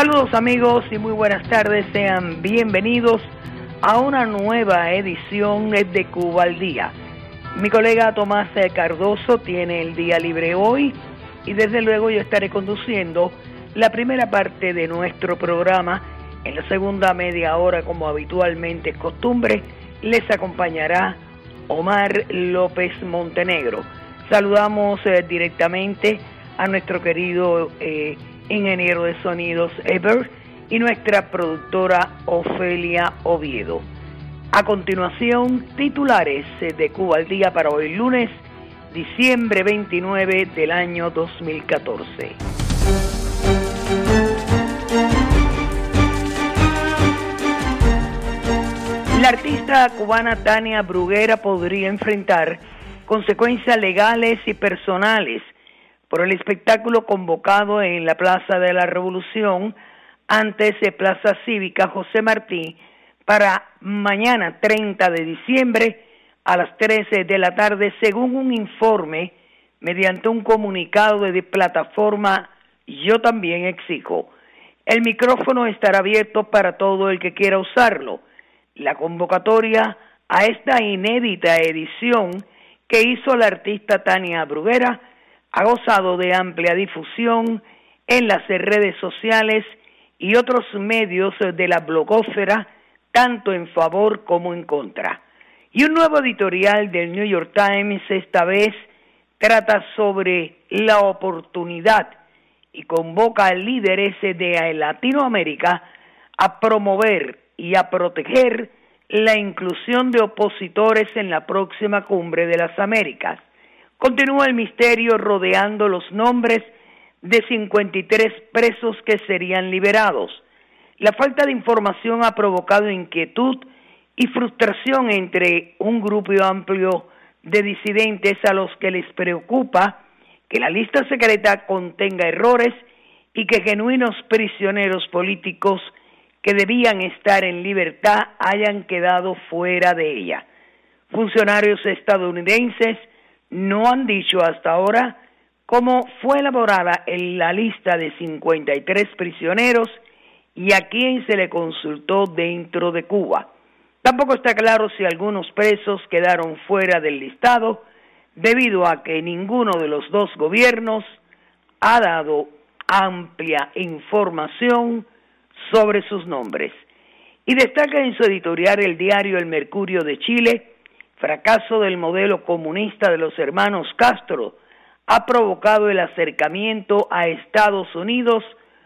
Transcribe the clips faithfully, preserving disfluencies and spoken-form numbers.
Saludos amigos y muy buenas tardes, sean bienvenidos a una nueva edición de Cuba al Día. Mi colega Tomás Cardoso tiene el día libre hoy y desde luego yo estaré conduciendo la primera parte de nuestro programa. En la segunda media hora, como habitualmente es costumbre, les acompañará Omar López Montenegro. Saludamos eh, directamente a nuestro querido eh, ingeniero de sonidos Ever y nuestra productora Ofelia Oviedo. A continuación, titulares de Cuba al Día para hoy lunes, diciembre veintinueve del año dos mil catorce. La artista cubana Tania Bruguera podría enfrentar consecuencias legales y personales por el espectáculo convocado en la Plaza de la Revolución, antes de Plaza Cívica José Martí, para mañana treinta de diciembre a las trece de la tarde, según un informe mediante un comunicado de plataforma Yo También Exijo. El micrófono estará abierto para todo el que quiera usarlo. La convocatoria a esta inédita edición que hizo la artista Tania Bruguera ha gozado de amplia difusión en las redes sociales y otros medios de la blogósfera, tanto en favor como en contra. Y un nuevo editorial del New York Times esta vez trata sobre la oportunidad y convoca a líderes de Latinoamérica a promover y a proteger la inclusión de opositores en la próxima Cumbre de las Américas. Continúa el misterio rodeando los nombres de cincuenta y tres presos que serían liberados. La falta de información ha provocado inquietud y frustración entre un grupo amplio de disidentes a los que les preocupa que la lista secreta contenga errores y que genuinos prisioneros políticos que debían estar en libertad hayan quedado fuera de ella. Funcionarios estadounidenses no han dicho hasta ahora cómo fue elaborada en la lista de cincuenta y tres prisioneros y a quién se le consultó dentro de Cuba. Tampoco está claro si algunos presos quedaron fuera del listado debido a que ninguno de los dos gobiernos ha dado amplia información sobre sus nombres. Y destaca en su editorial el diario El Mercurio de Chile: fracaso del modelo comunista de los hermanos Castro ha provocado el acercamiento a Estados Unidos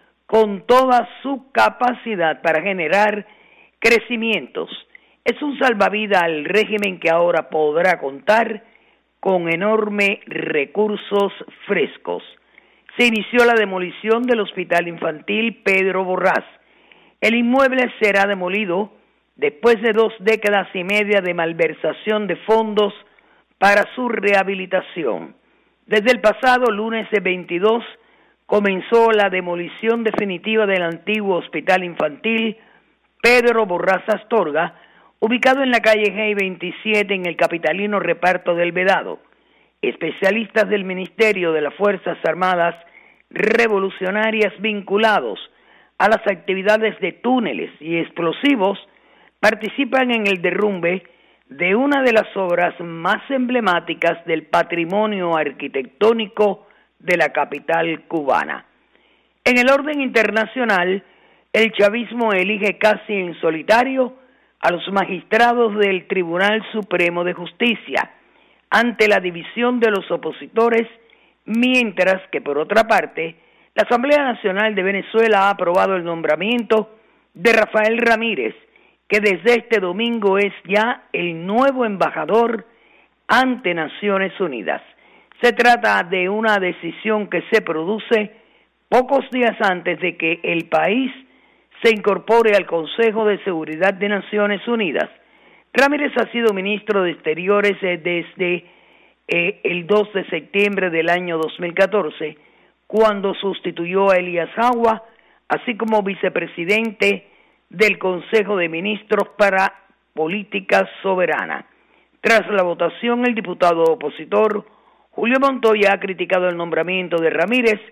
con toda su capacidad para generar crecimientos. Es un salvavidas al régimen que ahora podrá contar con enormes recursos frescos. Se inició la demolición del Hospital Infantil Pedro Borrás. El inmueble será demolido después de dos décadas y media de malversación de fondos para su rehabilitación. Desde el pasado lunes veintidós comenzó la demolición definitiva del antiguo Hospital Infantil Pedro Borrás Astorga, ubicado en la calle G veintisiete en el capitalino Reparto del Vedado. Especialistas del Ministerio de las Fuerzas Armadas Revolucionarias vinculados a las actividades de túneles y explosivos participan en el derrumbe de una de las obras más emblemáticas del patrimonio arquitectónico de la capital cubana. En el orden internacional, el chavismo elige casi en solitario a los magistrados del Tribunal Supremo de Justicia ante la división de los opositores, mientras que por otra parte, la Asamblea Nacional de Venezuela ha aprobado el nombramiento de Rafael Ramírez, que desde este domingo es ya el nuevo embajador ante Naciones Unidas. Se trata de una decisión que se produce pocos días antes de que el país se incorpore al Consejo de Seguridad de Naciones Unidas. Ramírez ha sido ministro de Exteriores desde eh, el dos de septiembre del año dos mil catorce, cuando sustituyó a Elías Jagua, así como vicepresidente del Consejo de Ministros para Política Soberana. Tras la votación, el diputado opositor Julio Montoya ha criticado el nombramiento de Ramírez,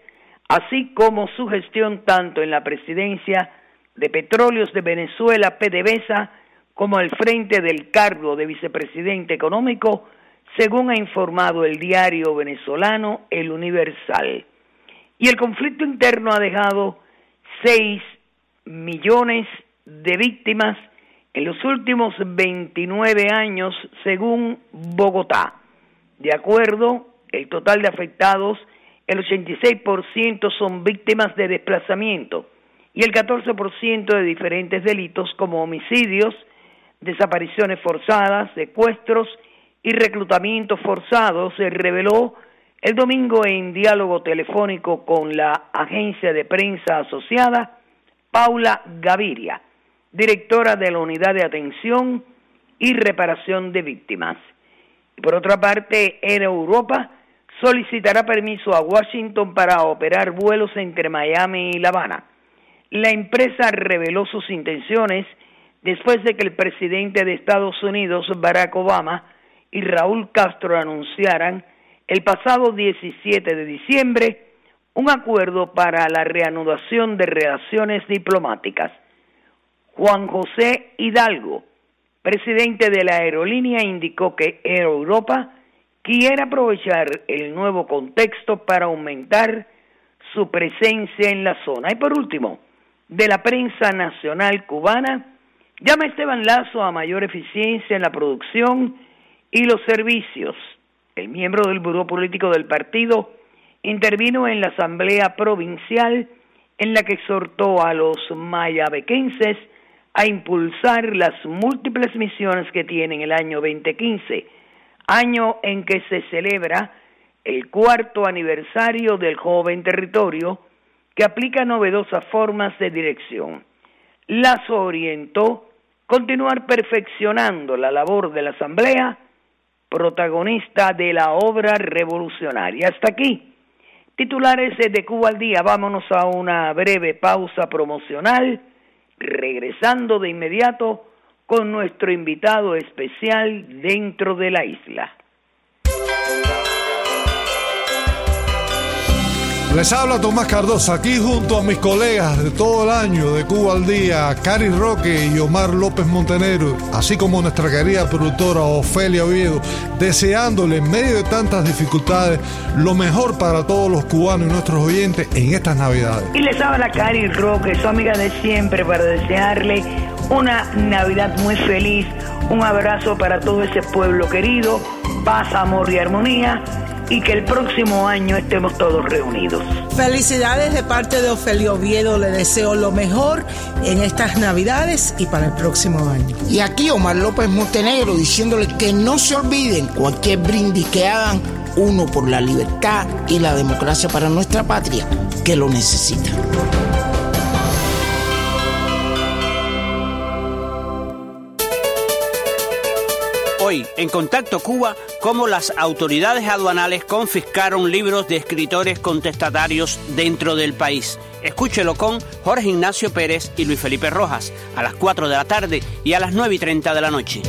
así como su gestión tanto en la presidencia de Petróleos de Venezuela, PDVSA, como al frente del cargo de vicepresidente económico, según ha informado el diario venezolano El Universal. Y el conflicto interno ha dejado seis millones de víctimas en los últimos veintinueve años, según Bogotá. De acuerdo, el total de afectados, el ochenta y seis por ciento son víctimas de desplazamiento y el catorce por ciento de diferentes delitos como homicidios, desapariciones forzadas, secuestros y reclutamientos forzados, se reveló el domingo en diálogo telefónico con la agencia de prensa asociada Paula Gaviria, directora de la Unidad de Atención y Reparación de Víctimas. Y por otra parte, Air Europa solicitará permiso a Washington para operar vuelos entre Miami y La Habana. La empresa reveló sus intenciones después de que el presidente de Estados Unidos, Barack Obama, y Raúl Castro anunciaran el pasado diecisiete de diciembre un acuerdo para la reanudación de relaciones diplomáticas. Juan José Hidalgo, presidente de la aerolínea, indicó que Air Europa quiere aprovechar el nuevo contexto para aumentar su presencia en la zona. Y por último, de la prensa nacional cubana, llama Esteban Lazo a mayor eficiencia en la producción y los servicios. El miembro del Buró Político del partido intervino en la Asamblea Provincial en la que exhortó a los mayabequenses a impulsar las múltiples misiones que tienen el año veinte quince, año en que se celebra el cuarto aniversario del joven territorio que aplica novedosas formas de dirección. Lazo orientó continuar perfeccionando la labor de la Asamblea, protagonista de la obra revolucionaria. Hasta aquí, titulares de Cuba al Día. Vámonos a una breve pausa promocional, regresando de inmediato con nuestro invitado especial dentro de la isla. Les habla Tomás Cardosa, aquí junto a mis colegas de todo el año de Cuba al Día, Cari Roque y Omar López Montenegro, así como nuestra querida productora Ofelia Oviedo, deseándole en medio de tantas dificultades lo mejor para todos los cubanos y nuestros oyentes en estas Navidades. Y les habla Cari Roque, su amiga de siempre, para desearle una Navidad muy feliz, un abrazo para todo ese pueblo querido, paz, amor y armonía, y que el próximo año estemos todos reunidos. Felicidades de parte de Ofelia Oviedo, le deseo lo mejor en estas Navidades y para el próximo año. Y aquí Omar López Montenegro diciéndole que no se olviden cualquier brindis que hagan, uno por la libertad y la democracia para nuestra patria, que lo necesita. Hoy, en Contacto Cuba, cómo las autoridades aduanales confiscaron libros de escritores contestatarios dentro del país. Escúchelo con Jorge Ignacio Pérez y Luis Felipe Rojas, a las cuatro de la tarde y a las nueve y treinta de la noche.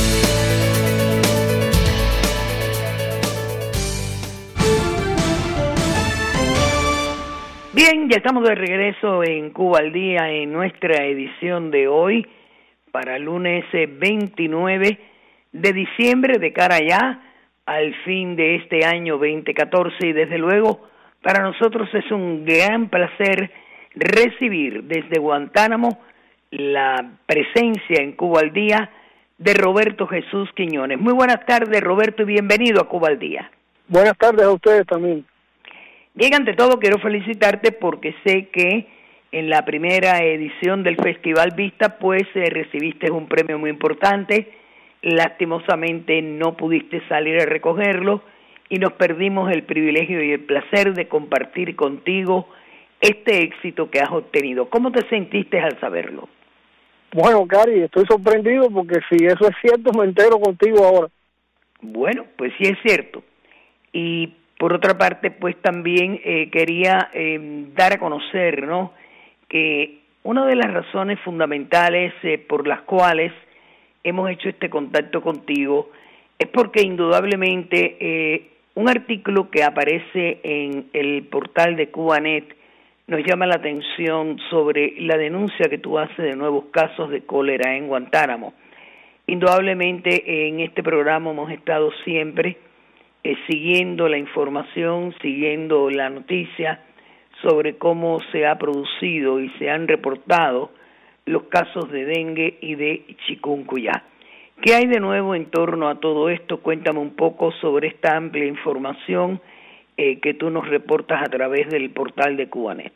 Bien, ya estamos de regreso en Cuba al Día en nuestra edición de hoy para lunes veintinueve de diciembre, de cara ya al fin de este año veinte catorce, y desde luego para nosotros es un gran placer recibir desde Guantánamo la presencia en Cuba al Día de Roberto Jesús Quiñones. Muy buenas tardes, Roberto, y bienvenido a Cuba al Día. Buenas tardes a ustedes también. Bien, ante todo quiero felicitarte porque sé que en la primera edición del Festival Vista pues eh, recibiste un premio muy importante. Lastimosamente no pudiste salir a recogerlo y nos perdimos el privilegio y el placer de compartir contigo este éxito que has obtenido. ¿Cómo te sentiste al saberlo? Bueno, Cari, estoy sorprendido porque si eso es cierto me entero contigo ahora. Bueno, pues sí es cierto. Y por otra parte, pues también eh, quería eh, dar a conocer, ¿no?, que una de las razones fundamentales eh, por las cuales hemos hecho este contacto contigo es porque indudablemente eh, Un artículo que aparece en el portal de Cubanet nos llama la atención sobre la denuncia que tú haces de nuevos casos de cólera en Guantánamo. Indudablemente en este programa hemos estado siempre eh, siguiendo la información, siguiendo la noticia sobre cómo se ha producido y se han reportado los casos de dengue y de chikungunya. ¿Qué hay de nuevo en torno a todo esto? Cuéntame un poco sobre esta amplia información eh, que tú nos reportas a través del portal de Cubanet.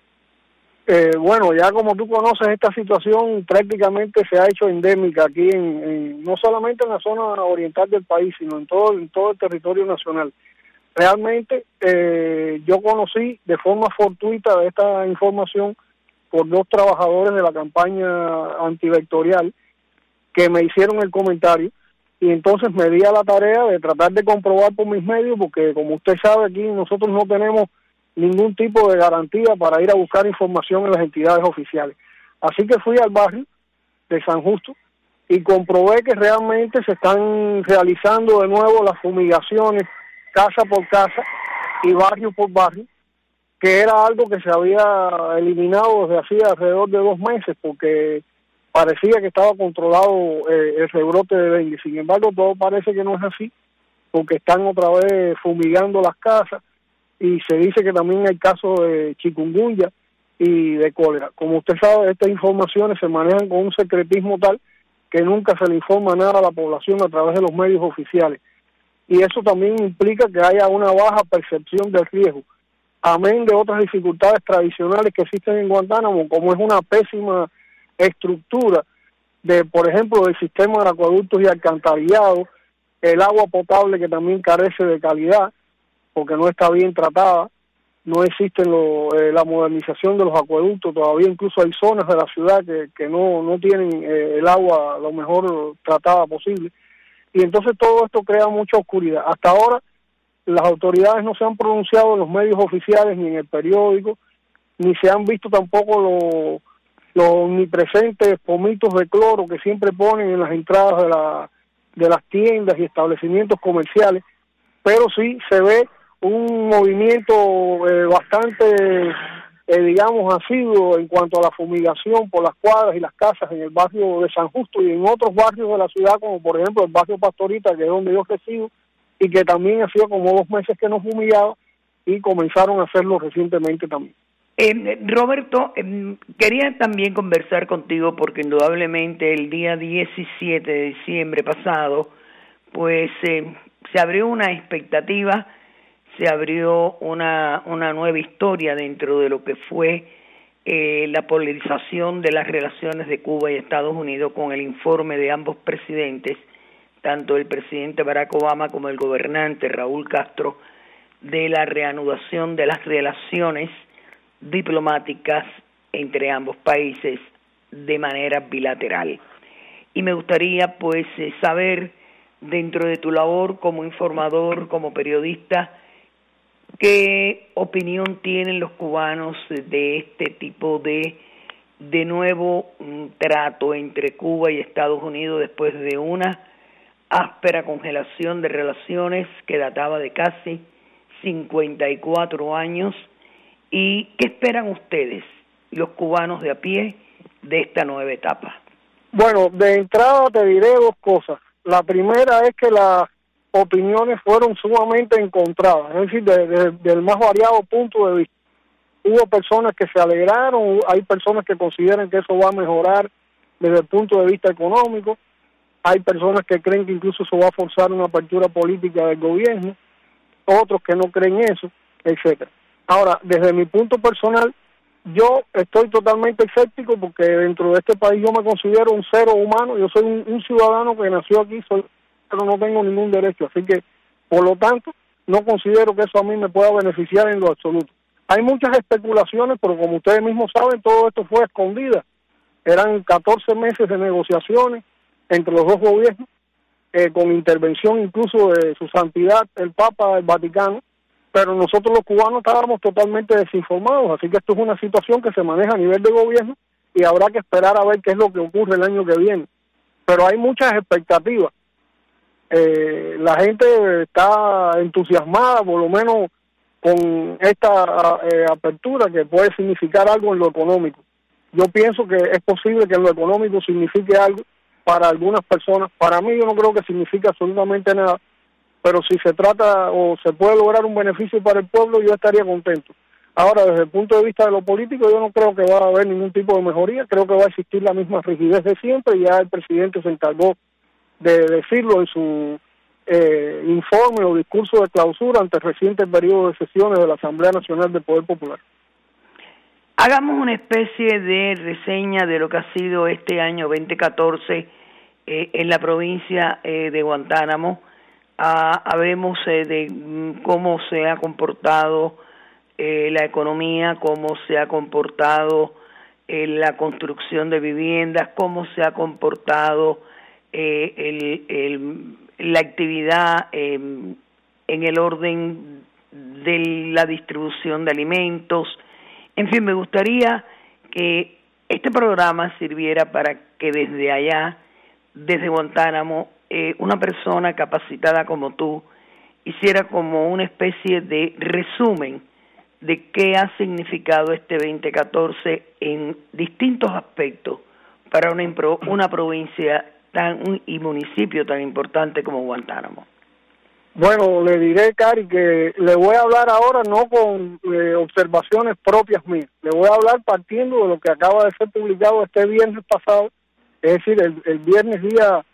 Eh, bueno, ya como tú conoces, esta situación prácticamente se ha hecho endémica aquí, en, en no solamente en la zona oriental del país, sino en todo, en todo el territorio nacional. Realmente eh, yo conocí de forma fortuita de esta información por dos trabajadores de la campaña antivectorial que me hicieron el comentario, y entonces me di a la tarea de tratar de comprobar por mis medios, porque como usted sabe, aquí nosotros no tenemos ningún tipo de garantía para ir a buscar información en las entidades oficiales. Así que fui al barrio de San Justo y comprobé que realmente se están realizando de nuevo las fumigaciones casa por casa y barrio por barrio, que era algo que se había eliminado desde hacía alrededor de dos meses, porque parecía que estaba controlado eh, el rebrote de dengue. Sin embargo, todo parece que no es así, porque están otra vez fumigando las casas, y se dice que también hay casos de chikungunya y de cólera. Como usted sabe, estas informaciones se manejan con un secretismo tal que nunca se le informa nada a la población a través de los medios oficiales. Y eso también implica que haya una baja percepción del riesgo, amén de otras dificultades tradicionales que existen en Guantánamo, como es una pésima estructura de, por ejemplo, del sistema de acueductos y alcantarillados, el agua potable que también carece de calidad, porque no está bien tratada, no existe lo, eh, la modernización de los acueductos, todavía incluso hay zonas de la ciudad que, que no, no tienen eh, el agua lo mejor tratada posible, y entonces todo esto crea mucha oscuridad. Hasta ahora las autoridades no se han pronunciado en los medios oficiales ni en el periódico, ni se han visto tampoco los los omnipresentes pomitos de cloro que siempre ponen en las entradas de, la, de las tiendas y establecimientos comerciales, pero sí se ve un movimiento eh, bastante, eh, digamos, asiduo en cuanto a la fumigación por las cuadras y las casas en el barrio de San Justo y en otros barrios de la ciudad, como por ejemplo el barrio Pastorita, que es donde yo resido, y que también hacía como dos meses que no fumigaba, y comenzaron a hacerlo recientemente también. Eh, Roberto, eh, quería también conversar contigo porque indudablemente el día diecisiete de diciembre pasado, pues eh, se abrió una expectativa, se abrió una, una nueva historia dentro de lo que fue eh, la polarización de las relaciones de Cuba y Estados Unidos con el informe de ambos presidentes, tanto el presidente Barack Obama como el gobernante Raúl Castro, de la reanudación de las relaciones diplomáticas entre ambos países de manera bilateral. Y me gustaría pues eh, saber, dentro de tu labor como informador, como periodista, qué opinión tienen los cubanos de este tipo de de nuevo um, trato entre Cuba y Estados Unidos después de una áspera congelación de relaciones que databa de casi cincuenta y cuatro años. ¿Y qué esperan ustedes, los cubanos de a pie, de esta nueva etapa? Bueno, de entrada te diré dos cosas. La primera es que las opiniones fueron sumamente encontradas, es decir, de, de, del más variado punto de vista. Hubo personas que se alegraron, hay personas que consideran que eso va a mejorar desde el punto de vista económico, hay personas que creen que incluso eso va a forzar una apertura política del gobierno, otros que no creen eso, etcétera. Ahora, desde mi punto personal, yo estoy totalmente escéptico porque dentro de este país yo me considero un ser humano, yo soy un, un ciudadano que nació aquí, soy, pero no tengo ningún derecho, así que, por lo tanto, no considero que eso a mí me pueda beneficiar en lo absoluto. Hay muchas especulaciones, pero como ustedes mismos saben, todo esto fue a escondidas. Eran catorce meses de negociaciones entre los dos gobiernos, eh, con intervención incluso de su santidad, el Papa del Vaticano, pero nosotros los cubanos estábamos totalmente desinformados, así que esto es una situación que se maneja a nivel de gobierno y habrá que esperar a ver qué es lo que ocurre el año que viene. Pero hay muchas expectativas. eh, la gente está entusiasmada, por lo menos con esta eh, apertura que puede significar algo en lo económico. Yo pienso que es posible que en lo económico signifique algo para algunas personas. Para mí yo no creo que signifique absolutamente nada, pero si se trata o se puede lograr un beneficio para el pueblo, yo estaría contento. Ahora, desde el punto de vista de lo político, yo no creo que va a haber ningún tipo de mejoría. Creo que va a existir la misma rigidez de siempre. Ya el presidente se encargó de decirlo en su eh, informe o discurso de clausura ante el reciente periodo de sesiones de la Asamblea Nacional del Poder Popular. Hagamos una especie de reseña de lo que ha sido este año veinte catorce eh, en la provincia eh, de Guantánamo. Ah, hablemos eh, de mm, cómo se ha comportado eh, la economía, cómo se ha comportado eh, la construcción de viviendas, cómo se ha comportado eh, el, el, la actividad eh, en el orden de la distribución de alimentos. En fin, me gustaría que este programa sirviera para que desde allá, desde Guantánamo, eh, una persona capacitada como tú hiciera como una especie de resumen de qué ha significado este veinte catorce en distintos aspectos para una, impro, una provincia tan un, y municipio tan importante como Guantánamo. Bueno, le diré, Cari, que le voy a hablar ahora no con eh, observaciones propias mías. Le voy a hablar partiendo de lo que acaba de ser publicado este viernes pasado, es decir, el, el viernes día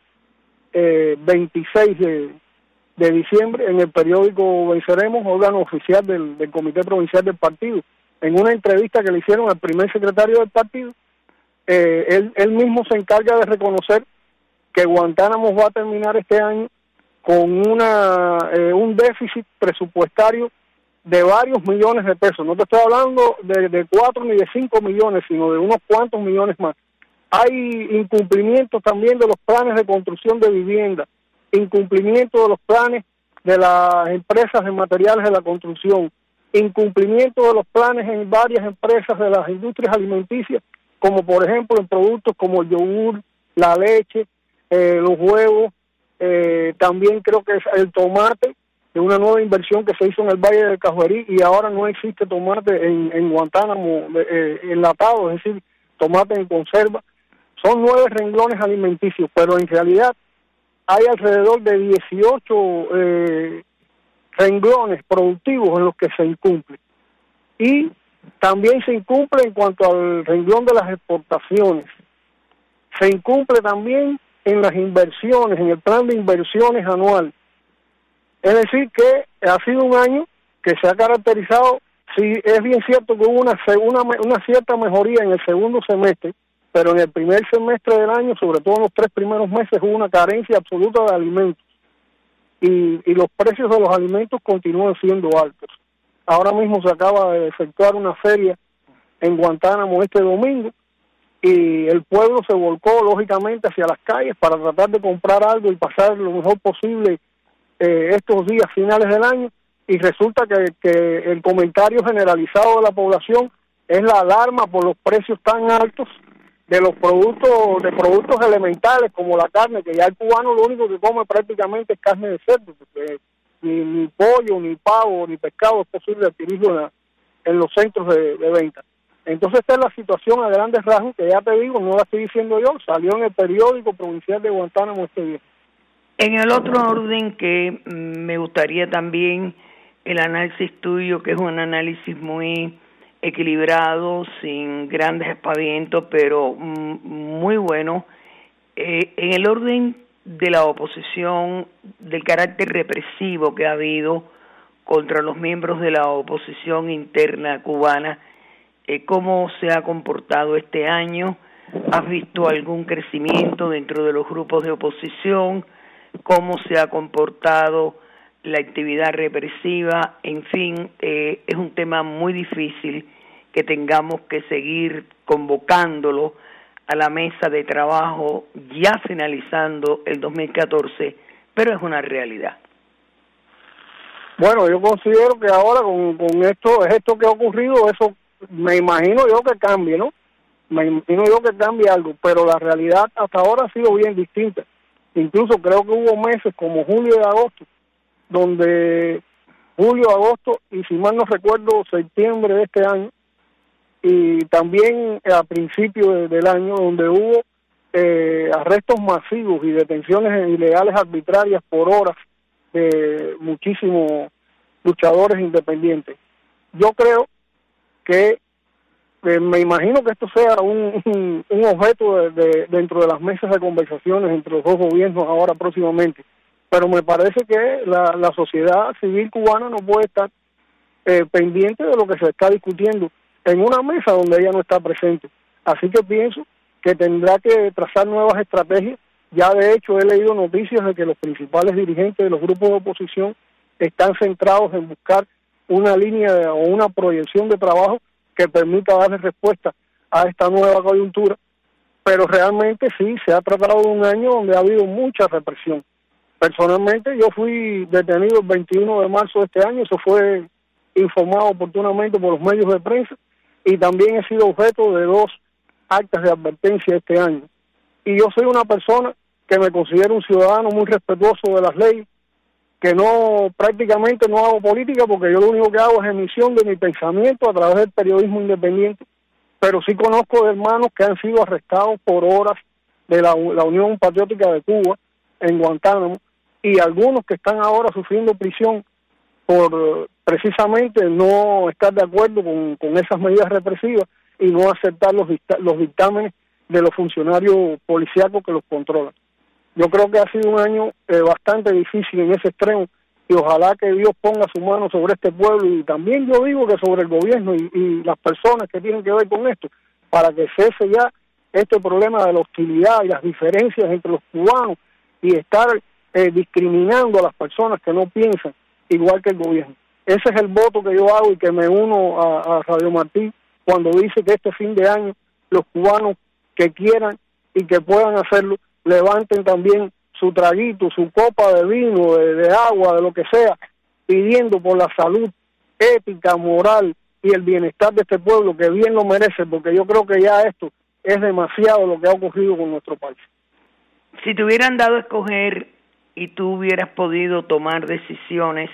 eh, veintiséis de, de diciembre, en el periódico Venceremos, órgano oficial del, del Comité Provincial del Partido. En una entrevista que le hicieron al primer secretario del partido, eh, él, él mismo se encarga de reconocer que Guantánamo va a terminar este año con una eh, un déficit presupuestario de varios millones de pesos. No te estoy hablando de, de cuatro ni de cinco millones, sino de unos cuantos millones más. Hay incumplimientos también de los planes de construcción de vivienda, incumplimiento de los planes de las empresas de materiales de la construcción, incumplimiento de los planes en varias empresas de las industrias alimenticias, como por ejemplo en productos como el yogur, la leche, eh, los huevos. Eh, también creo que es el tomate, de una nueva inversión que se hizo en el Valle del Cajuerí, y ahora no existe tomate en, en Guantánamo eh, enlatado, es decir, tomate en conserva. Son nueve renglones alimenticios, pero en realidad hay alrededor de dieciocho eh, renglones productivos en los que se incumple. Y también se incumple en cuanto al renglón de las exportaciones. Se incumple también en las inversiones, en el plan de inversiones anual. Es decir, que ha sido un año que se ha caracterizado, sí, es bien cierto que hubo una, una, una cierta mejoría en el segundo semestre, pero en el primer semestre del año, sobre todo en los tres primeros meses, hubo una carencia absoluta de alimentos. Y, y los precios de los alimentos continúan siendo altos. Ahora mismo se acaba de efectuar una feria en Guantánamo este domingo, y el pueblo se volcó lógicamente hacia las calles para tratar de comprar algo y pasar lo mejor posible eh, estos días finales del año, y resulta que, que el comentario generalizado de la población es la alarma por los precios tan altos de los productos de productos elementales como la carne, que ya el cubano lo único que come prácticamente es carne de cerdo, porque ni, ni pollo, ni pavo, ni pescado es posible adquirirlo en, la, en los centros de, de venta. Entonces esta es la situación a grandes rasgos, que ya te digo, no la estoy diciendo yo, salió en el periódico provincial de Guantánamo este día. En el otro orden que mm, me gustaría también el análisis tuyo, que es un análisis muy equilibrado, sin grandes espavientos, pero mm, muy bueno, eh, en el orden de la oposición, del carácter represivo que ha habido contra los miembros de la oposición interna cubana, Eh, ¿cómo se ha comportado este año? ¿Has visto algún crecimiento dentro de los grupos de oposición? ¿Cómo se ha comportado la actividad represiva? En fin, eh, es un tema muy difícil que tengamos que seguir convocándolo a la mesa de trabajo ya finalizando el dos mil catorce, pero es una realidad. Bueno, yo considero que ahora con, con esto, es esto que ha ocurrido, eso me imagino yo que cambie, ¿no? Me imagino yo que cambie algo, pero la realidad hasta ahora ha sido bien distinta. Incluso creo que hubo meses como julio y agosto, donde julio, agosto y si mal no recuerdo septiembre de este año, y también a principios de, del año, donde hubo eh, arrestos masivos y detenciones ilegales arbitrarias por horas de muchísimos luchadores independientes. Yo creo que eh, me imagino que esto sea un, un, un objeto de, de, dentro de las mesas de conversaciones entre los dos gobiernos ahora próximamente, pero me parece que la, la sociedad civil cubana no puede estar eh, pendiente de lo que se está discutiendo en una mesa donde ella no está presente. Así que pienso que tendrá que trazar nuevas estrategias. Ya de hecho he leído noticias de que los principales dirigentes de los grupos de oposición están centrados en buscar una línea de, o una proyección de trabajo que permita darle respuesta a esta nueva coyuntura, pero realmente sí, se ha tratado de un año donde ha habido mucha represión. Personalmente yo fui detenido el veintiuno de marzo de este año, eso fue informado oportunamente por los medios de prensa, y también he sido objeto de dos actas de advertencia este año. Y yo soy una persona que me considero un ciudadano muy respetuoso de las leyes, que no, prácticamente no hago política porque yo lo único que hago es emisión de mi pensamiento a través del periodismo independiente, pero sí conozco de hermanos que han sido arrestados por horas de la, la Unión Patriótica de Cuba en Guantánamo, y algunos que están ahora sufriendo prisión por precisamente no estar de acuerdo con, con esas medidas represivas y no aceptar los, los dictámenes de los funcionarios policíacos que los controlan. Yo creo que ha sido un año eh, bastante difícil en ese extremo, y ojalá que Dios ponga su mano sobre este pueblo, y también yo digo que sobre el gobierno y, y las personas que tienen que ver con esto, para que cese ya este problema de la hostilidad y las diferencias entre los cubanos y estar eh, discriminando a las personas que no piensan igual que el gobierno. Ese es el voto que yo hago y que me uno a, a Radio Martí cuando dice que este fin de año los cubanos que quieran y que puedan hacerlo, levanten también su traguito, su copa de vino, de, de agua, de lo que sea, pidiendo por la salud ética, moral y el bienestar de este pueblo, que bien lo merece, porque yo creo que ya esto es demasiado lo que ha ocurrido con nuestro país. Si te hubieran dado a escoger y tú hubieras podido tomar decisiones,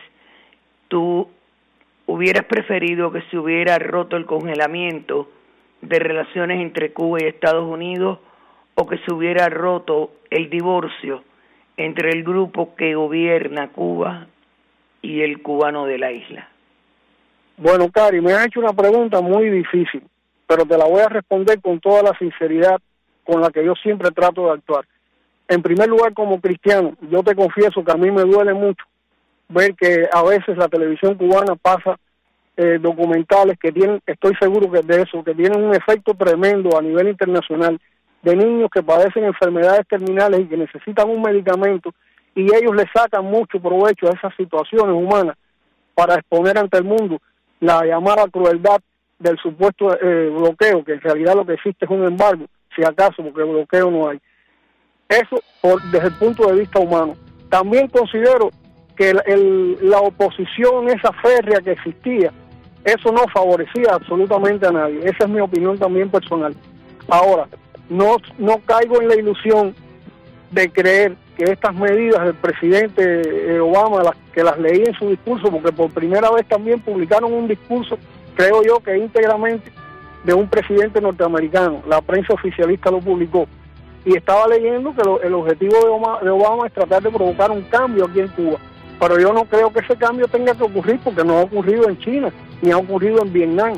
tú hubieras preferido que se hubiera roto el congelamiento de relaciones entre Cuba y Estados Unidos, o que se hubiera roto el divorcio entre el grupo que gobierna Cuba y el cubano de la isla? Bueno, Cari, me has hecho una pregunta muy difícil, pero te la voy a responder con toda la sinceridad con la que yo siempre trato de actuar. En primer lugar, como cristiano, yo te confieso que a mí me duele mucho ver que a veces la televisión cubana pasa eh, documentales que tienen, estoy seguro que es de eso, que tienen un efecto tremendo a nivel internacional, de niños que padecen enfermedades terminales y que necesitan un medicamento, y ellos le sacan mucho provecho a esas situaciones humanas para exponer ante el mundo la llamada crueldad del supuesto eh, bloqueo, que en realidad lo que existe es un embargo, si acaso, porque bloqueo no hay. Eso por, desde el punto de vista humano. También considero que el, el, la oposición, esa férrea que existía, eso no favorecía absolutamente a nadie. Esa es mi opinión también personal. Ahora, no, no caigo en la ilusión de creer que estas medidas del presidente Obama, las, que las leí en su discurso, porque por primera vez también publicaron un discurso, creo yo que íntegramente de un presidente norteamericano, la prensa oficialista lo publicó, y estaba leyendo que lo, el objetivo de Obama, de Obama es tratar de provocar un cambio aquí en Cuba, pero yo no creo que ese cambio tenga que ocurrir, porque no ha ocurrido en China, ni ha ocurrido en Vietnam.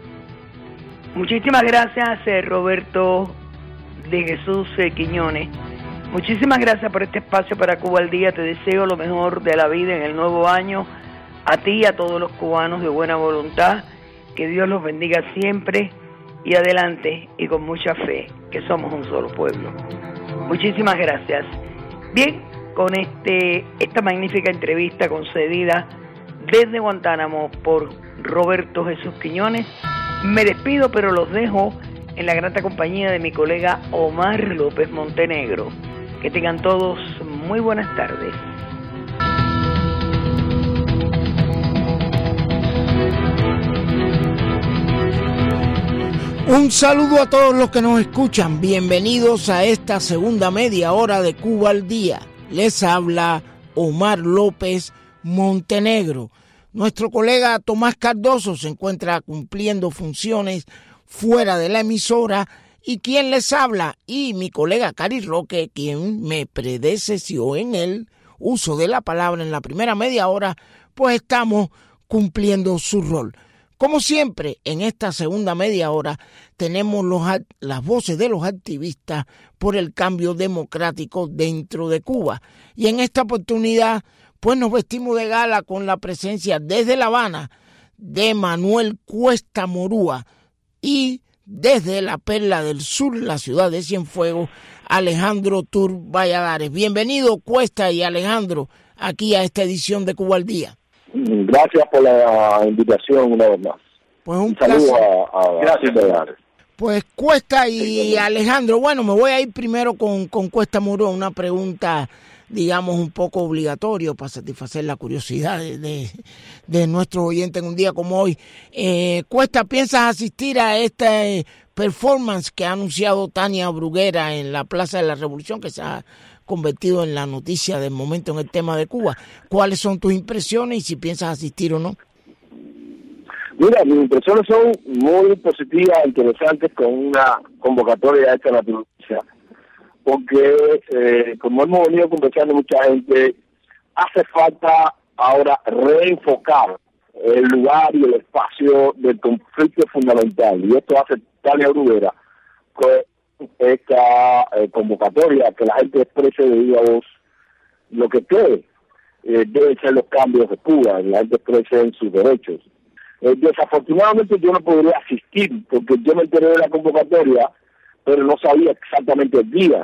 Muchísimas gracias, eh, Roberto de Jesús eh, Quiñones. Muchísimas gracias por este espacio para Cuba al Día. Te deseo lo mejor de la vida en el nuevo año, a ti y a todos los cubanos de buena voluntad. Que Dios los bendiga siempre, y adelante, y con mucha fe, que somos un solo pueblo. Muchísimas gracias. Bien, con este esta magnífica entrevista concedida desde Guantánamo por Roberto Jesús Quiñones, me despido, pero los dejo en la grata compañía de mi colega Omar López Montenegro. Que tengan todos muy buenas tardes. Un saludo a todos los que nos escuchan. Bienvenidos a esta segunda media hora de Cuba al Día. Les habla Omar López Montenegro. Nuestro colega Tomás Cardoso se encuentra cumpliendo funciones fuera de la emisora. ¿Y quién les habla? Y mi colega Cari Roque, quien me predecesió en el uso de la palabra en la primera media hora, pues estamos cumpliendo su rol. Como siempre, en esta segunda media hora tenemos los, las voces de los activistas por el cambio democrático dentro de Cuba. Y en esta oportunidad, pues nos vestimos de gala con la presencia desde La Habana de Manuel Cuesta Morúa y desde la Perla del Sur, la ciudad de Cienfuegos, Alejandro Tur Valladares. Bienvenido, Cuesta y Alejandro, aquí a esta edición de Cuba al Día. Gracias por la invitación una vez más. Pues un, un saludo a, a Gracias. Valladares. Pues Cuesta y Alejandro, bueno, me voy a ir primero con, con Cuesta Morúa, una pregunta, digamos, un poco obligatorio para satisfacer la curiosidad de, de, de nuestros oyentes en un día como hoy. Eh, Cuesta, ¿piensas asistir a esta eh, performance que ha anunciado Tania Bruguera en la Plaza de la Revolución, que se ha convertido en la noticia del momento en el tema de Cuba? ¿Cuáles son tus impresiones y si piensas asistir o no? Mira, mis impresiones son muy positivas, interesantes, con una convocatoria de esta naturaleza, porque eh, como hemos venido conversando mucha gente, hace falta ahora reenfocar el lugar y el espacio del conflicto fundamental, y esto hace Tania Bruguera con esta eh, convocatoria, que la gente exprese de viva voz lo que cree eh, deben ser los cambios de Cuba, la gente exprese en sus derechos. Eh, desafortunadamente yo no podría asistir porque yo me enteré de la convocatoria, pero no sabía exactamente el día.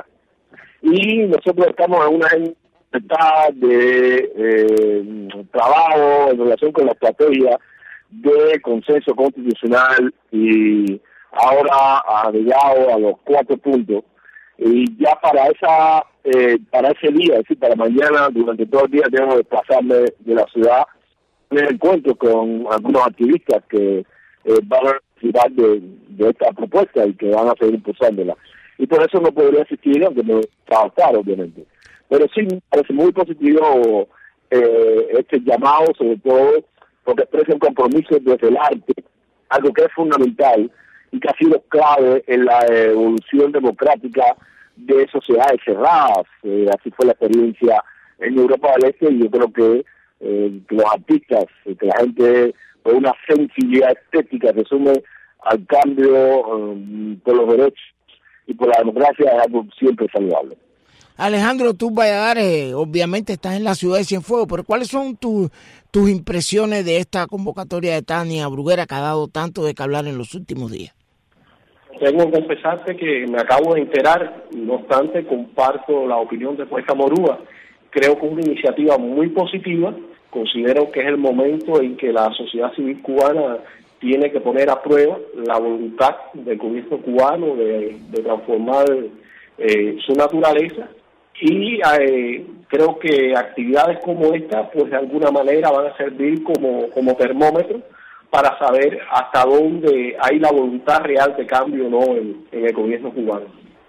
Y nosotros estamos en una etapa de eh, trabajo en relación con la estrategia de consenso constitucional y ahora agregado a los cuatro puntos, y ya para esa eh, para ese día, es decir, para mañana, durante todo el día tengo que desplazarme de la ciudad en el encuentro con algunos activistas que eh, van a participar de, de esta propuesta y que van a seguir impulsándola. Y por eso no podría asistir, aunque me va a estar, obviamente. Pero sí me parece muy positivo eh, este llamado, sobre todo porque expresa un compromiso desde el arte, algo que es fundamental y que ha sido clave en la evolución democrática de sociedades cerradas. Eh, así fue la experiencia en Europa del Este, y yo creo que, eh, que los artistas, eh, que la gente con una sensibilidad estética que sume al cambio um, por los derechos y por la democracia es algo siempre saludable. Alejandro, tú Valladares, obviamente estás en la ciudad de Cienfuegos, pero ¿cuáles son tus tus impresiones de esta convocatoria de Tania Bruguera, que ha dado tanto de que hablar en los últimos días? Tengo que confesarte que me acabo de enterar, no obstante, comparto la opinión de Cuesta Morúa. Creo que es una iniciativa muy positiva. Considero que es el momento en que la sociedad civil cubana tiene que poner a prueba la voluntad del gobierno cubano de, de transformar eh, su naturaleza. Y eh, creo que actividades como esta, pues de alguna manera van a servir como, como termómetro para saber hasta dónde hay la voluntad real de cambio o no en, en el gobierno cubano.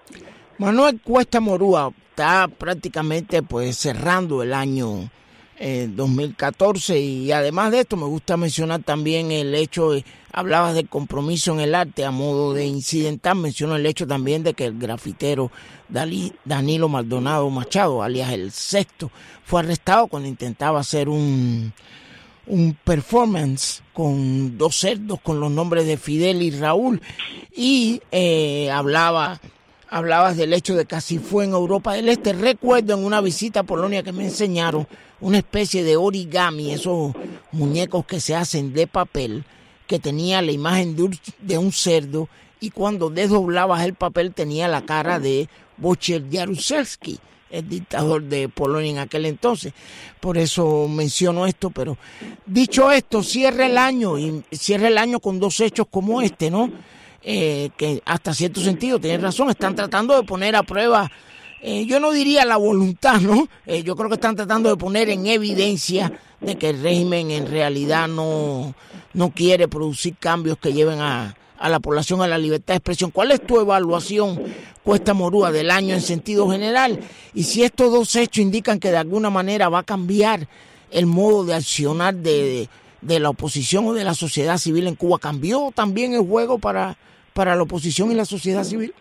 Manuel Cuesta Morúa está prácticamente pues cerrando el año eh, dos mil catorce, y además de esto me gusta mencionar también el hecho, de, hablabas del compromiso en el arte a modo de incidental, menciono el hecho también de que el grafitero Dalí, Danilo Maldonado Machado, alias El Sexto, fue arrestado cuando intentaba hacer un, un performance con dos cerdos con los nombres de Fidel y Raúl, y eh, hablaba... Hablabas del hecho de que así fue en Europa del Este. Recuerdo en una visita a Polonia que me enseñaron una especie de origami, esos muñecos que se hacen de papel, que tenía la imagen de un, de un cerdo, y cuando desdoblabas el papel tenía la cara de Wojciech Jaruzelski, el dictador de Polonia en aquel entonces. Por eso menciono esto, pero dicho esto, cierra el año, y cierra el año con dos hechos como este, ¿no? Eh, que hasta cierto sentido, tienen razón, están tratando de poner a prueba, eh, yo no diría la voluntad, ¿no? Eh, yo creo que están tratando de poner en evidencia de que el régimen en realidad no, no quiere producir cambios que lleven a, a la población a la libertad de expresión. ¿Cuál es tu evaluación, Cuesta Morúa, del año en sentido general? Y si estos dos hechos indican que de alguna manera va a cambiar el modo de accionar de, de, de la oposición o de la sociedad civil en Cuba, ¿cambió también el juego para, para la oposición y la sociedad civil?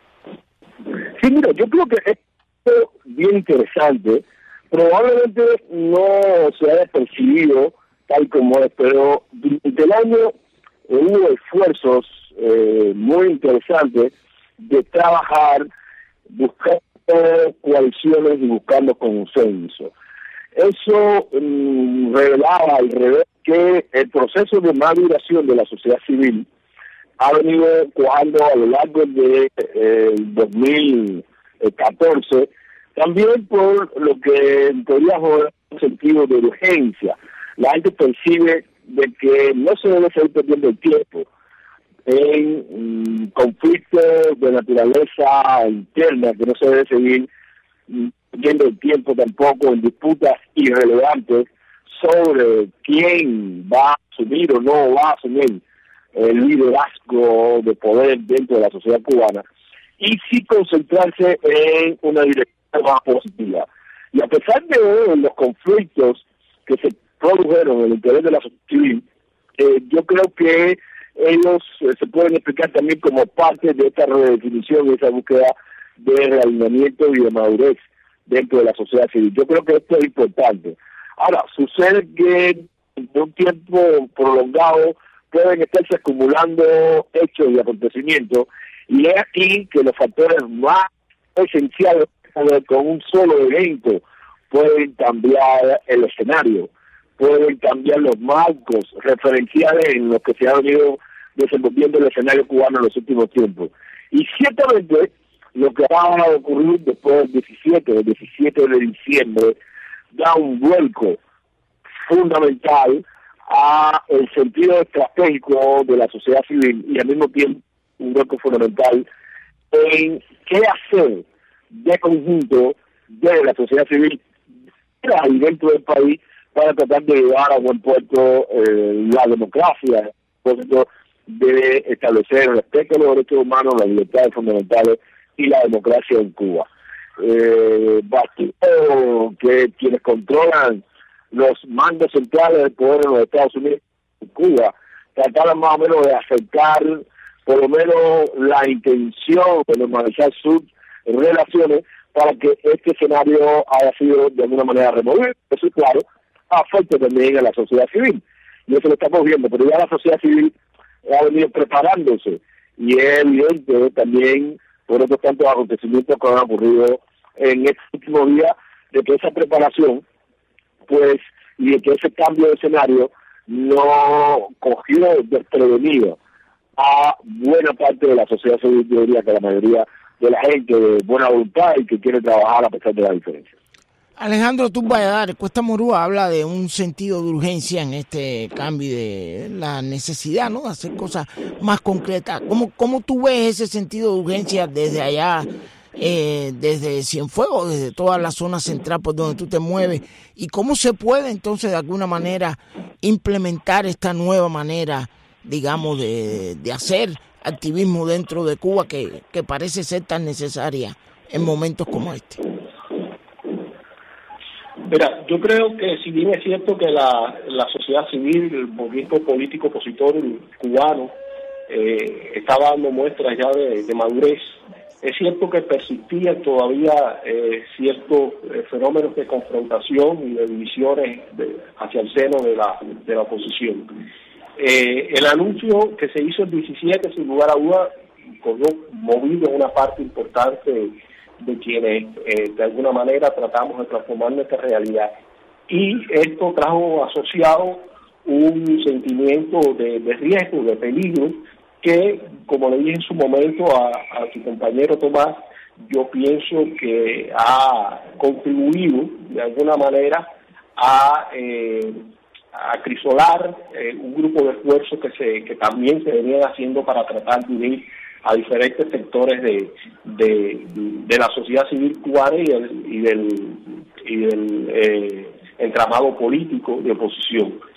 Sí, mira, yo creo que es bien interesante. Probablemente no se haya percibido tal como es, pero durante el año eh, hubo esfuerzos eh, muy interesantes de trabajar buscando coaliciones y buscando consenso. Eso um, revelaba al revés que el proceso de maduración de la sociedad civil ha venido cuajando a lo largo de eh, dos mil catorce, también por lo que podría jugar un sentido de urgencia. La gente percibe de que no se debe seguir perdiendo el tiempo en um, conflictos de naturaleza interna, que no se debe seguir um, perdiendo el tiempo tampoco en disputas irrelevantes sobre quién va a asumir o no va a asumir el liderazgo de poder dentro de la sociedad cubana, y sí concentrarse en una dirección más positiva. Y a pesar de los conflictos que se produjeron en el interés de la sociedad civil, eh, yo creo que ellos eh, se pueden explicar también como parte de esta redefinición y esa búsqueda de realineamiento y de madurez dentro de la sociedad civil. Yo creo que esto es importante. Ahora, sucede que en un tiempo prolongado pueden estarse acumulando hechos y acontecimientos, y es aquí que los factores más esenciales con un solo evento pueden cambiar el escenario, pueden cambiar los marcos referenciales en los que se ha venido desenvolviendo el escenario cubano en los últimos tiempos. Y ciertamente lo que va a ocurrir después del diecisiete, del diecisiete de diciembre, da un vuelco fundamental a el sentido estratégico de la sociedad civil y al mismo tiempo un vuelco fundamental en qué hacer de conjunto de la sociedad civil y dentro del país para tratar de llevar a buen puerto eh, la democracia, de establecer el respeto a los derechos humanos, las libertades fundamentales y la democracia en Cuba. Eh, bastó que quienes controlan los mandos centrales del poder en los Estados Unidos en Cuba trataran más o menos de acercar por lo menos la intención de normalizar sus relaciones para que este escenario haya sido de alguna manera removido. Eso es claro, afecta también a la sociedad civil, y eso lo estamos viendo, pero ya la sociedad civil ha venido preparándose, y es evidente también por otros tantos acontecimientos que han ocurrido en este último día, de que esa preparación, pues, y de que ese cambio de escenario no cogió desprevenido a buena parte de la sociedad civil, yo diría que la mayoría de la gente de buena voluntad y que quiere trabajar a pesar de la diferencia. Alejandro Turballadares, Cuesta Morúa habla de un sentido de urgencia en este cambio, de la necesidad, ¿no?, de hacer cosas más concretas. ¿Cómo, cómo tú ves ese sentido de urgencia desde allá, eh, desde Cienfuegos, desde toda la zona central por donde tú te mueves? ¿Y cómo se puede entonces de alguna manera implementar esta nueva manera, digamos, de, de hacer activismo dentro de Cuba que, que parece ser tan necesaria en momentos como este? Mira, yo creo que si bien es cierto que la, la sociedad civil, el movimiento político opositor cubano eh, estaba dando muestras ya de, de madurez, es cierto que persistían todavía eh, ciertos eh, fenómenos de confrontación y de divisiones de, hacia el seno de la, de la oposición. Eh, el anuncio que se hizo el diecisiete, sin lugar a duda, movido una parte importante de quienes eh, de alguna manera tratamos de transformar nuestra realidad. Y esto trajo asociado un sentimiento de, de riesgo, de peligro, que, como le dije en su momento a, a su compañero Tomás, yo pienso que ha contribuido de alguna manera a, eh, a acrisolar eh, un grupo de esfuerzos que, se, que también se venían haciendo para tratar de unir a diferentes sectores de, de, de la sociedad civil cubana y del, y del, y del eh, entramado político de oposición.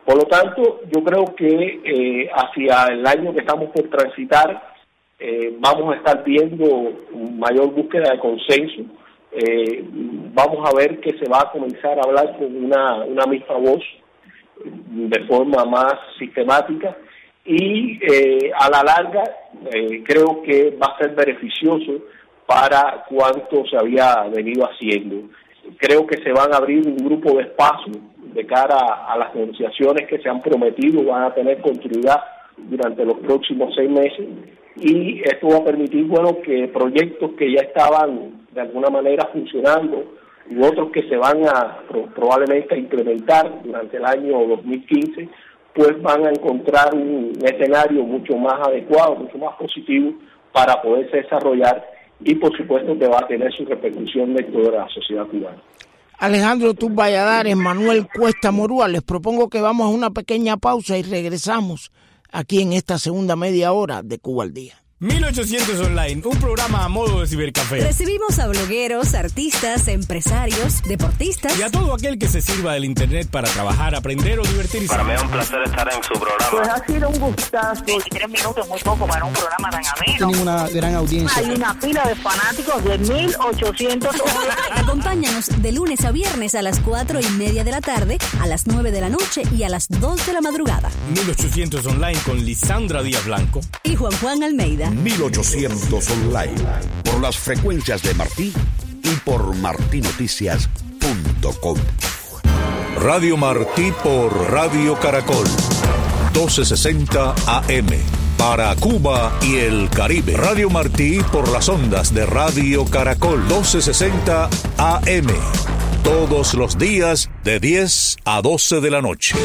Por lo tanto, yo creo que eh, hacia el año que estamos por transitar, eh, vamos a estar viendo mayor búsqueda de consenso. Eh, vamos a ver que se va a comenzar a hablar con una, una misma voz de forma más sistemática y eh, a la larga eh, creo que va a ser beneficioso para cuanto se había venido haciendo. Creo que se van a abrir un grupo de espacio de cara a, a las negociaciones que se han prometido, van a tener continuidad durante los próximos seis meses y esto va a permitir, bueno, que proyectos que ya estaban de alguna manera funcionando y otros que se van a pro, probablemente a implementar durante el año dos mil quince, pues van a encontrar un escenario mucho más adecuado, mucho más positivo para poderse desarrollar y por supuesto que va a tener su repercusión dentro de la sociedad cubana. Alejandro Tur Valladares, Manuel Cuesta Morúa, les propongo que vamos a una pequeña pausa y regresamos aquí en esta segunda media hora de Cuba al Día. mil ochocientos Online, un programa a modo de cibercafé. Recibimos a blogueros, artistas, empresarios, deportistas y a todo aquel que se sirva del internet para trabajar, aprender o divertirse. Para mí es un placer estar en su programa. Pues ha sido un gustazo. veintitrés minutos, muy poco para un programa tan ameno. Tienen una gran audiencia. Hay una pila de fanáticos de mil ochocientos Online. Acompáñanos de lunes a viernes a las cuatro y media de la tarde, a las nueve de la noche y a las dos de la madrugada. mil ochocientos Online con Lisandra Díaz Blanco y Juan Juan Almeida. mil ochocientos Online, por las frecuencias de Martí y por martí noticias punto com. Radio Martí por Radio Caracol, doce sesenta A M, para Cuba y el Caribe. Radio Martí por las ondas de Radio Caracol, doce sesenta A M, todos los días de diez a doce de la noche.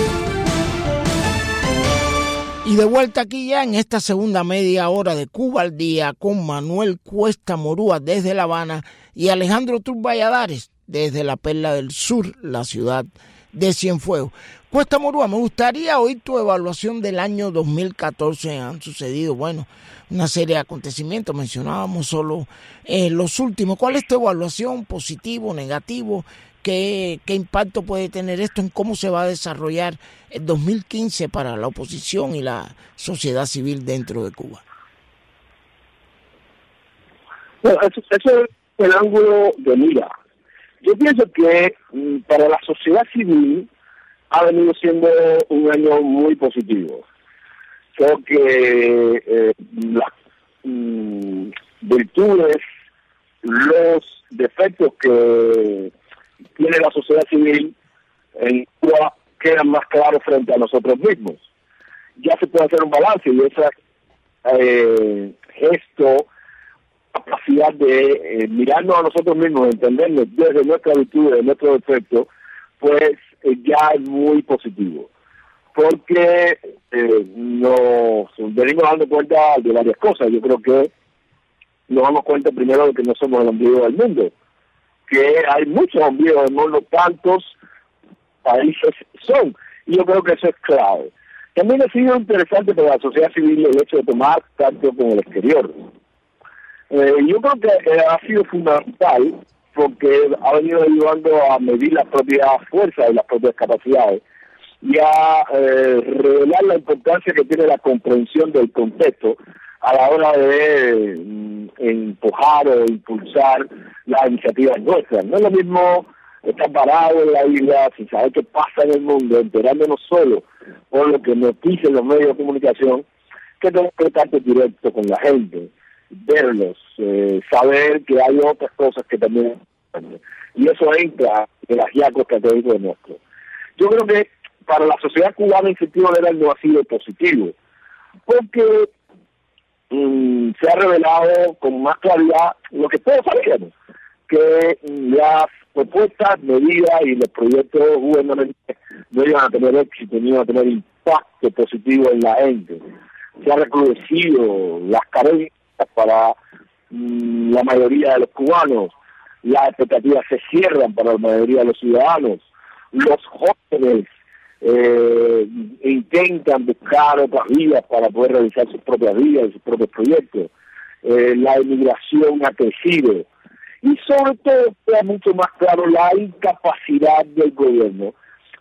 Y de vuelta aquí ya en esta segunda media hora de Cuba al Día con Manuel Cuesta Morúa desde La Habana y Alejandro Tur Valladares desde la Perla del Sur, la ciudad de Cienfuegos. Cuesta Morúa, me gustaría oír tu evaluación del año dos mil catorce. Han sucedido, bueno, una serie de acontecimientos, mencionábamos solo eh, los últimos. ¿Cuál es tu evaluación, positivo, negativo? ¿Qué, ¿Qué impacto puede tener esto en cómo se va a desarrollar el dos mil quince para la oposición y la sociedad civil dentro de Cuba? Bueno, eso, eso es el ángulo de mira. Yo pienso que mm, para la sociedad civil ha venido siendo un año muy positivo. Creo que eh, las mm, virtudes, los defectos que tiene la sociedad civil en Cuba quedan más claros frente a nosotros mismos. Ya se puede hacer un balance y ese eh, gesto, capacidad de eh, mirarnos a nosotros mismos, entendernos desde nuestra virtud, de nuestro defecto, pues eh, ya es muy positivo. Porque eh, nos venimos dando cuenta de varias cosas. Yo creo que nos damos cuenta primero de que no somos el ombligo del mundo, que hay muchos ombligos del mundo, tantos países son, y yo creo que eso es clave. También ha sido interesante para la sociedad civil el hecho de tomar tanto con el exterior. Eh, yo creo que eh, ha sido fundamental porque ha venido ayudando a medir las propias fuerzas y las propias capacidades y a eh, revelar la importancia que tiene la comprensión del contexto a la hora de mm, empujar o impulsar las iniciativas nuestras. No es lo mismo estar parado en la isla sin saber qué pasa en el mundo, enterándonos solo por lo que nos dicen los medios de comunicación, que tenemos que estar directo con la gente, verlos, eh, saber que hay otras cosas que también... Y eso entra en el ajiaco estratégico de nuestro. Yo creo que para la sociedad cubana en sentido general no ha sido positivo, porque Mm, se ha revelado con más claridad lo que todos sabíamos, que mm, las propuestas, medidas y los proyectos gubernamentales no iban a tener éxito, no iban a tener impacto positivo en la gente. Se ha recrudecido las carencias para mm, la mayoría de los cubanos, las expectativas se cierran para la mayoría de los ciudadanos, los jóvenes Eh, intentan buscar otras vías para poder realizar sus propias vidas y sus propios proyectos. Eh, la emigración ha crecido y sobre todo queda mucho más claro la incapacidad del gobierno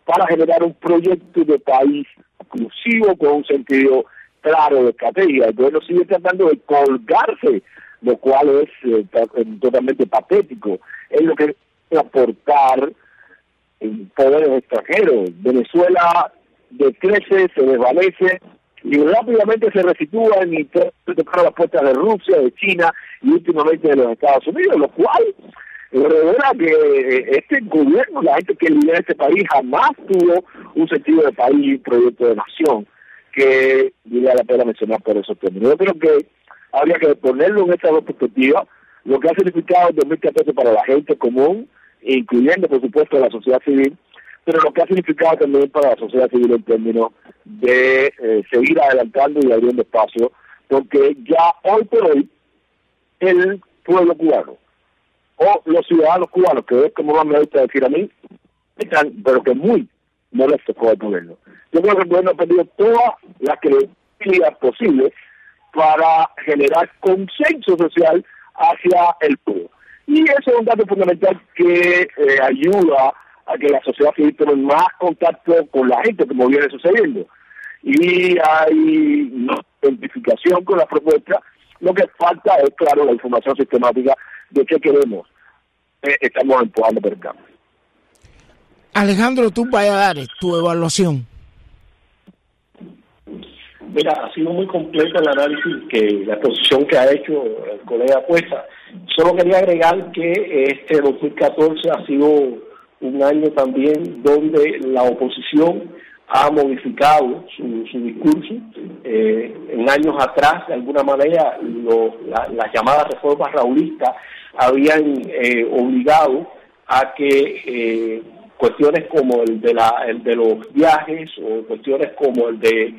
para generar un proyecto de país inclusivo con un sentido claro de estrategia. El gobierno sigue tratando de colgarse, lo cual es eh, totalmente patético. Es lo que es aportar en poderes extranjeros. Venezuela decrece, se desvanece y rápidamente se resitúa en tocar las puertas de Rusia, de China y últimamente de los Estados Unidos, lo cual revela que este gobierno, la gente que lidera este país, jamás tuvo un sentido de país y un proyecto de nación, que vale la pena mencionar por esos términos. Yo creo que habría que ponerlo en esa dos perspectivas, lo que ha significado el dos mil catorce para la gente común, incluyendo por supuesto a la sociedad civil, pero lo que ha significado también para la sociedad civil en términos de eh, seguir adelantando y abriendo espacio, porque ya hoy por hoy el pueblo cubano o los ciudadanos cubanos, que es como más me gusta decir a mí, están, pero que muy molestos con el gobierno. Yo creo que el gobierno ha perdido todas las credibilidades posibles para generar consenso social hacia el pueblo. Y eso es un dato fundamental que eh, ayuda a que la sociedad civil tome más contacto con la gente, como viene sucediendo. Y hay no, identificación con la propuesta. Lo que falta es, claro, la información sistemática de qué queremos. Eh, estamos empujando por el cambio. Alejandro, tú vayas a dar tu evaluación. Mira, ha sido muy completo el análisis, que la exposición que ha hecho el colega Cuesta. Solo quería agregar que este dos mil catorce ha sido un año también donde la oposición ha modificado su, su discurso. Eh, en años atrás, de alguna manera, lo, la, las llamadas reformas raulistas habían eh, obligado a que eh, cuestiones como el de, la, el de los viajes o cuestiones como el de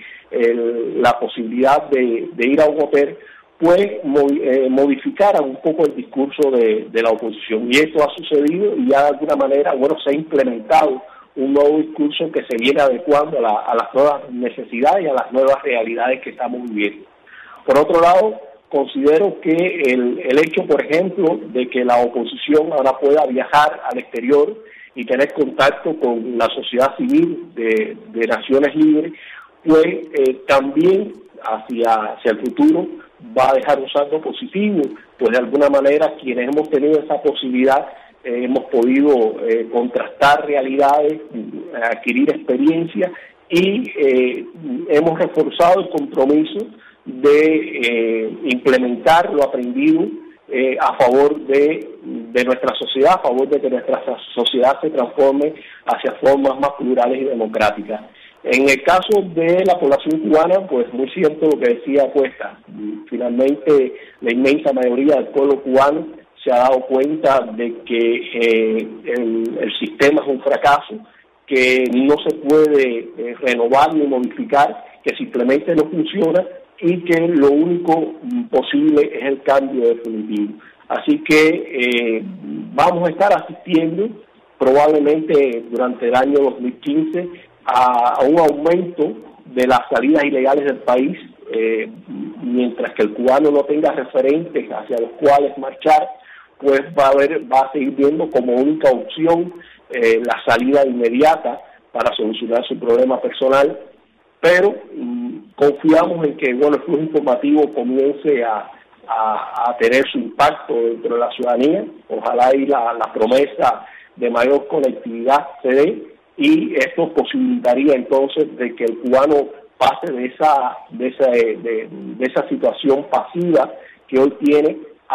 el, la posibilidad de, de ir a un hotel, pues eh, modificaran un poco el discurso de, de la oposición. Y esto ha sucedido y ya de alguna manera, bueno, se ha implementado un nuevo discurso que se viene adecuando a, la, a las nuevas necesidades y a las nuevas realidades que estamos viviendo. Por otro lado, considero que el, el hecho, por ejemplo, de que la oposición ahora pueda viajar al exterior y tener contacto con la sociedad civil de, de Naciones Libres, pues eh, también hacia, hacia el futuro va a dejar un saldo positivo, pues de alguna manera quienes hemos tenido esa posibilidad eh, hemos podido eh, contrastar realidades, adquirir experiencia y eh, hemos reforzado el compromiso de eh, implementar lo aprendido eh, a favor de, de nuestra sociedad, a favor de que nuestra sociedad se transforme hacia formas más plurales y democráticas. En el caso de la población cubana, pues muy cierto lo que decía Cuesta. Finalmente, la inmensa mayoría del pueblo cubano se ha dado cuenta de que eh, el, el sistema es un fracaso, que no se puede eh, renovar ni modificar, que simplemente no funciona y que lo único posible es el cambio definitivo. Así que eh, vamos a estar asistiendo probablemente durante el año dos mil quince a, a un aumento de las salidas ilegales del país, eh, mientras que el cubano no tenga referentes hacia los cuales marchar, pues va a haber, va a seguir viendo como única opción eh, la salida inmediata para solucionar su problema personal, pero mmm, confiamos en que bueno, el flujo informativo comience a, a, a tener su impacto dentro de la ciudadanía. Ojalá y la, la promesa de mayor conectividad se dé, y esto posibilitaría entonces de que el cubano pase de esa de esa de, de esa situación pasiva que hoy tiene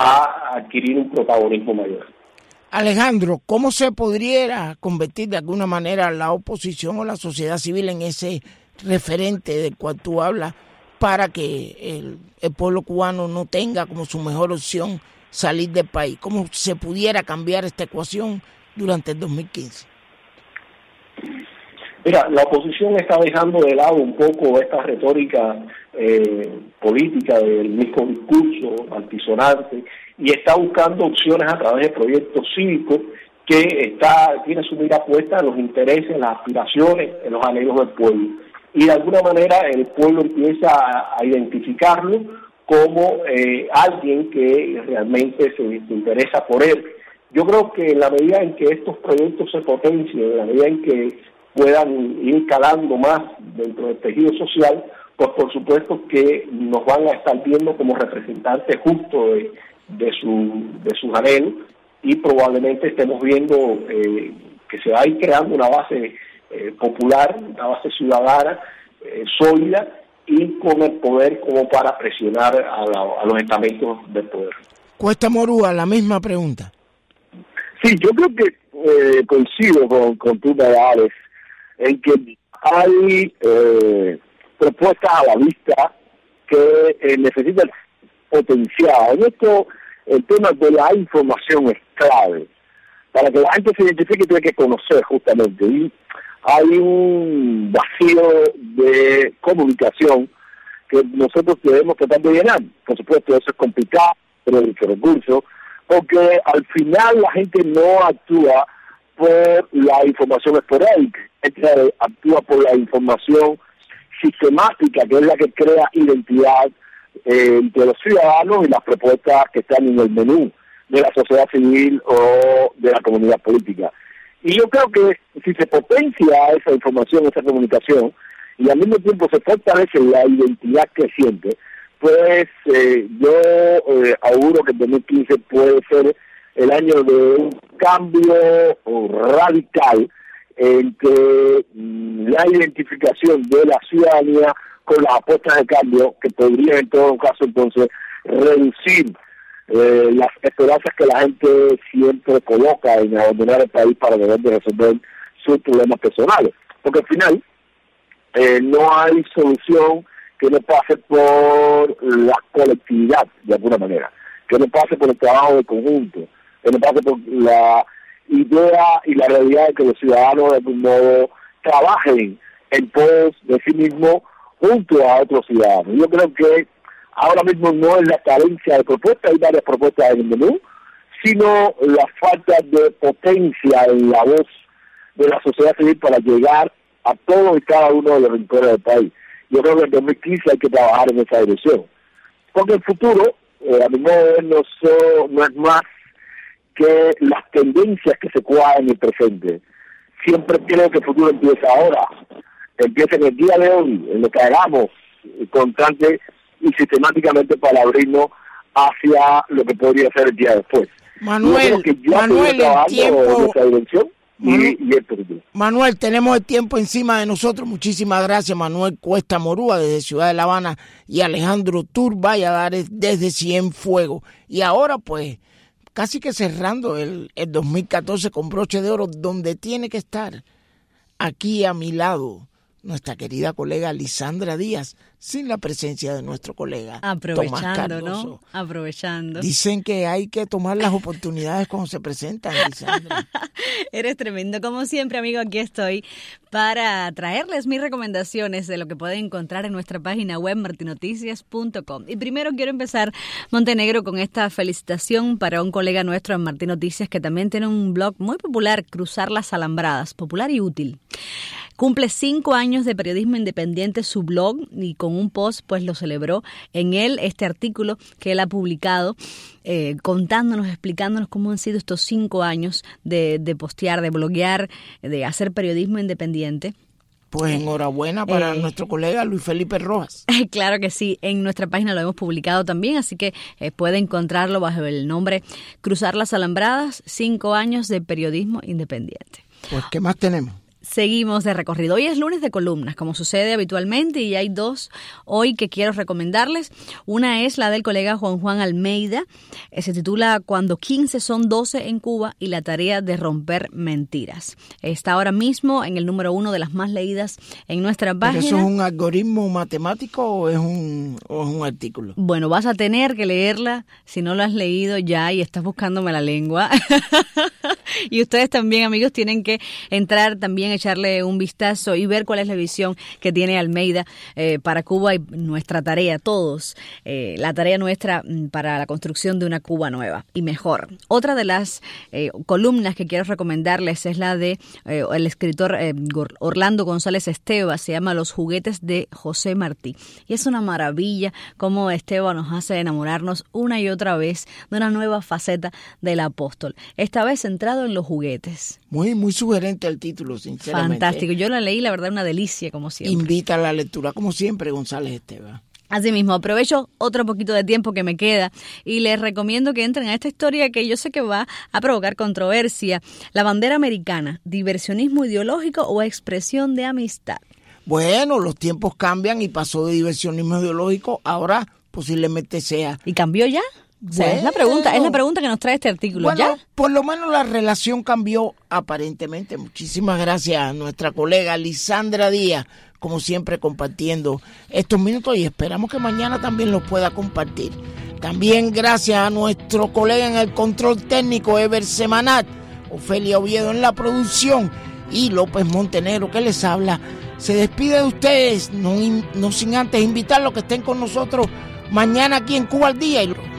a adquirir un protagonismo mayor. Alejandro, ¿cómo se podría convertir de alguna manera la oposición o la sociedad civil en ese referente del cual tú hablas para que el, el pueblo cubano no tenga como su mejor opción salir del país? ¿Cómo se pudiera cambiar esta ecuación durante el dos mil quince? Mira, la oposición está dejando de lado un poco esta retórica eh, política del mismo discurso altisonante y está buscando opciones a través de proyectos cívicos que está tiene su mira puesta en los intereses, en las aspiraciones, en los anhelos del pueblo. Y de alguna manera el pueblo empieza a, a identificarlo como eh, alguien que realmente se, se interesa por él. Yo creo que en la medida en que estos proyectos se potencien, en la medida en que puedan ir calando más dentro del tejido social, pues por supuesto que nos van a estar viendo como representantes justos de, de, su, de sus anhelos, y probablemente estemos viendo eh, que se va a ir creando una base eh, popular, una base ciudadana eh, sólida y con el poder como para presionar a, la, a los estamentos del poder. Cuesta Morúa, la misma pregunta. Sí, yo creo que eh, coincido con, con tu Alex, en que hay eh, propuestas a la vista que eh, necesitan potenciar. En esto, el tema de la información es clave. Para que la gente se identifique, tiene que conocer justamente. Y hay un vacío de comunicación que nosotros debemos tratar de llenar. Por supuesto, eso es complicado, pero hay muchos recursos, porque al final la gente no actúa por la información esporádica, actúa por la información sistemática, que es la que crea identidad eh, entre los ciudadanos y las propuestas que están en el menú de la sociedad civil o de la comunidad política. Y yo creo que si se potencia esa información, esa comunicación, y al mismo tiempo se fortalece la identidad creciente, pues eh, yo eh, auguro que el dos mil quince puede ser el año de un cambio radical entre mm, la identificación de la ciudadanía con las apuestas de cambio, que podría en todo caso entonces reducir eh, las esperanzas que la gente siempre coloca en abandonar el país para deber de resolver sus problemas personales. Porque al final eh, no hay solución que no pase por la colectividad, de alguna manera, que no pase por el trabajo de conjunto, que no pase por la idea y la realidad de que los ciudadanos de algún modo trabajen en pos de sí mismos junto a otros ciudadanos. Yo creo que ahora mismo no es la carencia de propuestas, hay varias propuestas en el menú, sino la falta de potencia en la voz de la sociedad civil para llegar a todos y cada uno de los rincones del país. Yo creo que en dos mil quince hay que trabajar en esa dirección. Porque el futuro, eh, a mi modo de ver, no, so, no es más que las tendencias que se cuadran en el presente. Siempre creo que el futuro empieza ahora. Empieza en el día de hoy, en lo que hagamos constante y sistemáticamente para abrirnos hacia lo que podría ser el día después. Manuel, que ya Manuel, el tiempo... en esa dirección. Manuel, y, y el futuro. Manuel, tenemos el tiempo encima de nosotros. Muchísimas gracias, Manuel Cuesta Morúa, desde Ciudad de La Habana, y Alejandro Tur Valladares desde Cienfuegos. Y ahora, pues, casi que cerrando el, el dos mil catorce con broche de oro, donde tiene que estar, aquí a mi lado, nuestra querida colega Lisandra Díaz, sin la presencia de nuestro colega Aprovechando, Tomás Cardoso. ¿no? Aprovechando. Dicen que hay que tomar las oportunidades cuando se presentan, Lisandra. Eres tremendo. Como siempre, amigo, aquí estoy para traerles mis recomendaciones de lo que pueden encontrar en nuestra página web martinoticias punto com. Y primero quiero empezar, Montenegro, con esta felicitación para un colega nuestro en Martín Noticias que también tiene un blog muy popular, Cruzar las Alambradas, popular y útil. Cumple cinco años de periodismo independiente su blog, y con un post pues lo celebró en él, este artículo que él ha publicado eh, contándonos, explicándonos cómo han sido estos cinco años de, de postear, de bloguear, de hacer periodismo independiente. Pues enhorabuena para eh, nuestro colega Luis Felipe Rojas. Claro que sí, en nuestra página lo hemos publicado también, así que eh, puede encontrarlo bajo el nombre Cruzar las Alambradas, cinco años de periodismo independiente. Pues, ¿qué más tenemos? Seguimos de recorrido. Hoy es lunes de columnas, como sucede habitualmente, y hay dos hoy que quiero recomendarles. Una es la del colega Juan Juan Almeida. Se titula Cuando quince son doce en Cuba y la tarea de romper mentiras. Está ahora mismo en el número uno de las más leídas en nuestra página. ¿Pero eso es un algoritmo matemático o es un, o es un artículo? Bueno, vas a tener que leerla si no lo has leído ya y estás buscándome la lengua. Y ustedes también, amigos, tienen que entrar también, echarle un vistazo y ver cuál es la visión que tiene Almeida eh, para Cuba y nuestra tarea, todos, eh, la tarea nuestra para la construcción de una Cuba nueva y mejor. Otra de las eh, columnas que quiero recomendarles es la de eh, el escritor eh, Orlando González Esteva, se llama Los juguetes de José Martí. Y es una maravilla cómo Esteva nos hace enamorarnos una y otra vez de una nueva faceta del apóstol, esta vez centrado en los juguetes. Muy, muy sugerente el título, sinceramente. sinceramente. Fantástico. Yo la leí, la verdad, una delicia, como siempre. Invita a la lectura, como siempre, González Esteban. Así mismo, aprovecho otro poquito de tiempo que me queda y les recomiendo que entren a esta historia que yo sé que va a provocar controversia. La bandera americana, diversionismo ideológico o expresión de amistad. Bueno, los tiempos cambian y pasó de diversionismo ideológico, ahora posiblemente sea. ¿Y cambió ya? O sea, bueno, es la pregunta, es la pregunta que nos trae este artículo. Bueno, ¿ya? Por lo menos la relación cambió aparentemente. Muchísimas gracias a nuestra colega Lisandra Díaz, como siempre compartiendo estos minutos y esperamos que mañana también los pueda compartir. También gracias a nuestro colega en el control técnico Ever Semanat, Ofelia Oviedo en la producción y López Montenegro que les habla. Se despide de ustedes, no, no sin antes invitarlos a que estén con nosotros mañana aquí en Cuba al Día. Y